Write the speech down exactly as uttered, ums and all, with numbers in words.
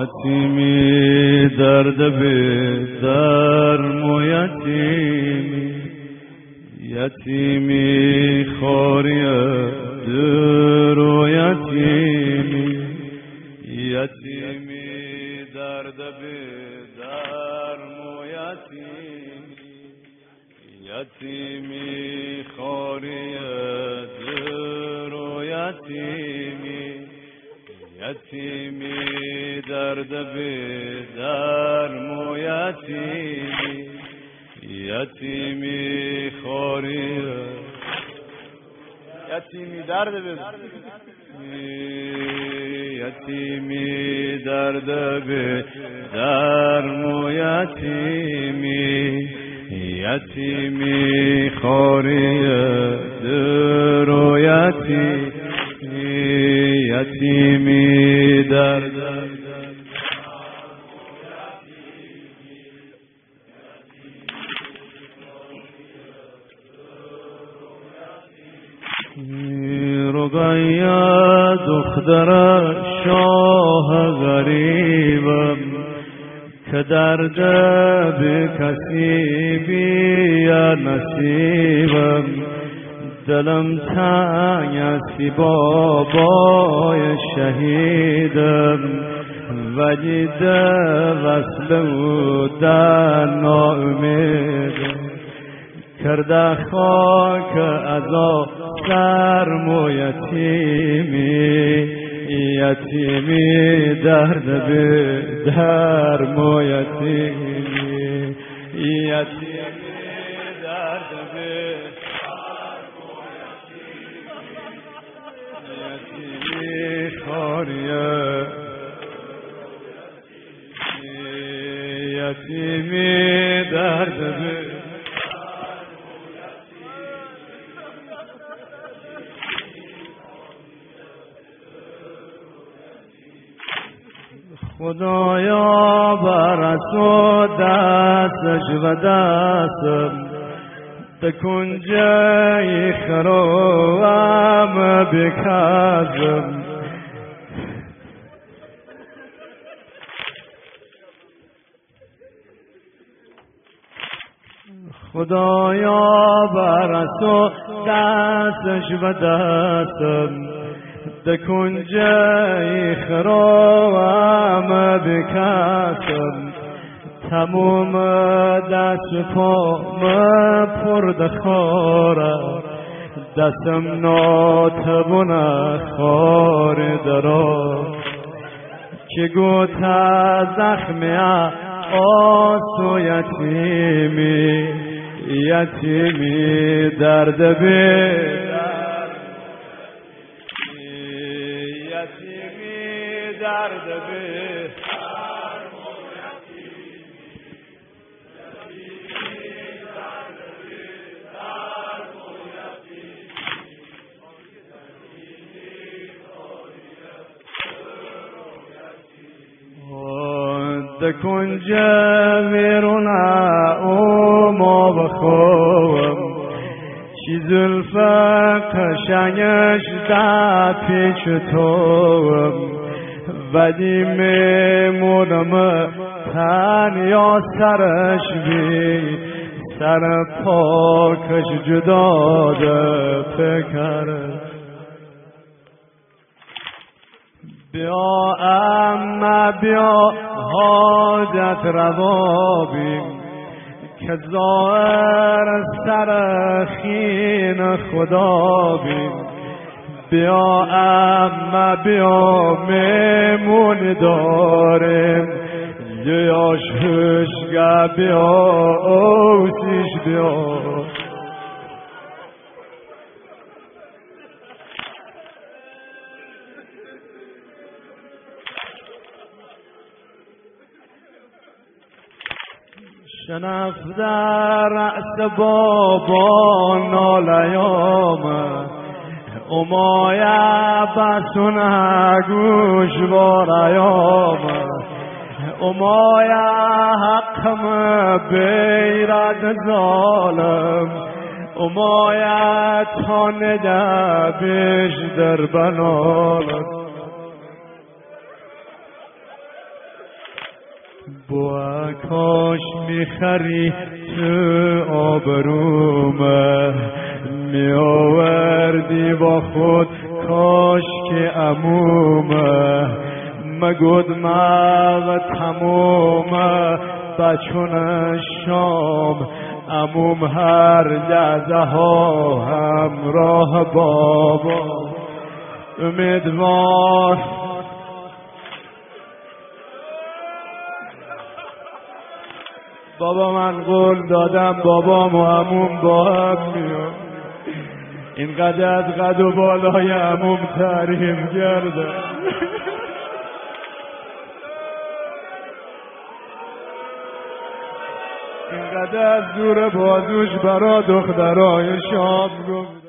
یتیمی درد به درم و یتیمی یتیمی خواری در و یتیمی یتیمی درد به درم و یتیمی یتیمی خواری در و یتیمی یتیمی درد به درم و یتیمی یتیمی خواری یتیمی درد به یتیمی درد به درم و یتیمی یتیمی خواری در و یتیمی یتیمی درد رقیه دختر شاه غریبم که درد به کسی بیا نصیبم دلم تنگ است بابای شهیدم ولی در وصل او در ناامیدم کرده خاک عذاب سرم و یتیمی یتیمی درد به درم و یتیمی یتیمی درد به درم و یتیمی یتیمی خاریه یتیمی درد به خدایا بر تو دستش و دستم تکن جای خروم بکازم خدایا بر تو دستش و دستم تکن جای خروم بکاسم تموم دست پام پرد خاره دستم ناتبون خار درا که گوت زخمی آسو یتیمی یتیمی درد به یتیمی درد به تکن جویرنا او ما بخوام چی زلفه قشنگش در پیچ توم ولی میمونم تنیا سرش بی سر پاکش جدا ده فکرش بیا اما بیا حاجت روابیم که ظاهر سر خین خدا بیم بیا اما بیا میمون داریم لیاش هشگه بیا اوسیش بیا شنف در رأس بابا نالیام امایا بسون گوش بارایام امایا حقم بیرد ظالم امایا تانده بیش در بنالم با کاش میخری تو آبرومه میآوردی با خود کاش که عمومه مگود مغ تمومه بچون شام عموم هر لحظه ها همراه بابا امیدوار بابا من قول دادم بابام و عموم با هم میان اینقدر از قد و بالای عموم تعریم کرده اینقدر از دور بازوش برا دخترای شام گفت